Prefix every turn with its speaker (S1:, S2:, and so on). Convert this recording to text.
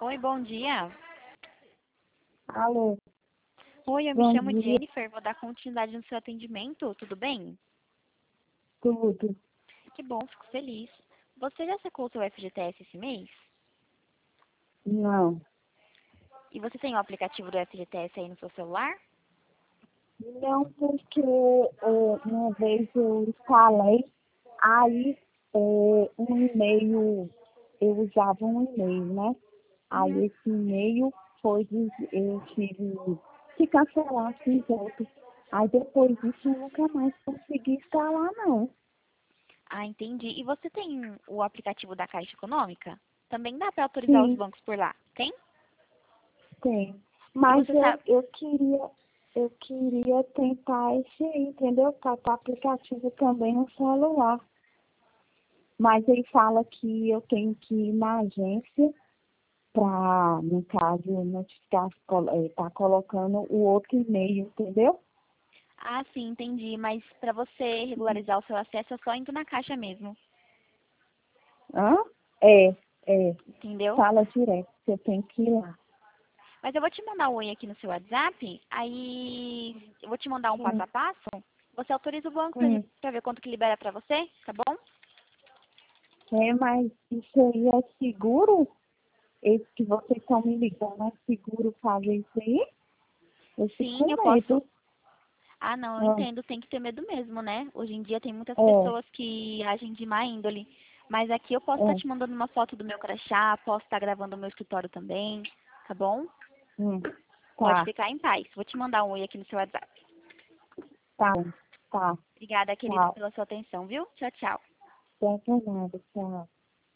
S1: Oi, bom dia.
S2: Alô,
S1: Oi, eu me
S2: bom
S1: chamo
S2: dia,
S1: Jennifer, vou dar continuidade no seu atendimento, tudo bem?
S2: tudo.
S1: Que bom, fico feliz. Você já secou o seu FGTS esse mês?
S2: Não,
S1: E você tem o aplicativo do FGTS aí no seu celular?
S2: não porque uma vez eu instalei, aí um e-mail, eu usava um e-mail, né?
S1: Uhum.
S2: Aí esse e-mail eu tive que cancelar, fiz outro. Aí depois disso eu nunca mais consegui instalar, não.
S1: Ah, entendi. E você tem o aplicativo da Caixa Econômica? Também dá para autorizar os
S2: Sim,
S1: bancos por lá, tem?
S2: tem.
S1: E
S2: Mas
S1: você sabe...
S2: eu queria tentar esse aí, entendeu? Catar aplicativo também no celular. Mas ele fala que eu tenho que ir na agência para, no caso, notificar, tá colocando o outro e-mail, entendeu?
S1: Ah, sim, entendi. Mas para você regularizar o seu acesso é só indo na Caixa mesmo,
S2: Hã? É, é.
S1: entendeu?
S2: Fala direto, você tem que ir lá.
S1: Mas eu vou te mandar um oi aqui no seu WhatsApp, aí eu vou te mandar um passo
S2: Hum,
S1: a passo. Você autoriza o banco
S2: hum.
S1: pra ver quanto que libera pra você, tá bom?
S2: Mas isso aí é seguro? Esse que vocês estão me ligando, é seguro fazer isso aí? Eu fico
S1: Sim, eu
S2: com
S1: posso.
S2: medo.
S1: Ah, não, eu
S2: Ah,
S1: entendo, tem que ter medo mesmo, né? Hoje em dia tem muitas
S2: é,
S1: pessoas que agem de má índole. Mas aqui eu posso estar
S2: é.
S1: te mandando uma foto do meu crachá, posso estar gravando o meu escritório também, tá bom?
S2: Hum,
S1: Pode
S2: tá,
S1: ficar em paz. Vou te mandar um oi aqui no seu WhatsApp.
S2: tá, tá,
S1: Obrigada, querida,
S2: tchau.
S1: pela sua atenção, viu? Tchau, tchau.
S2: Não tem nada, tchau.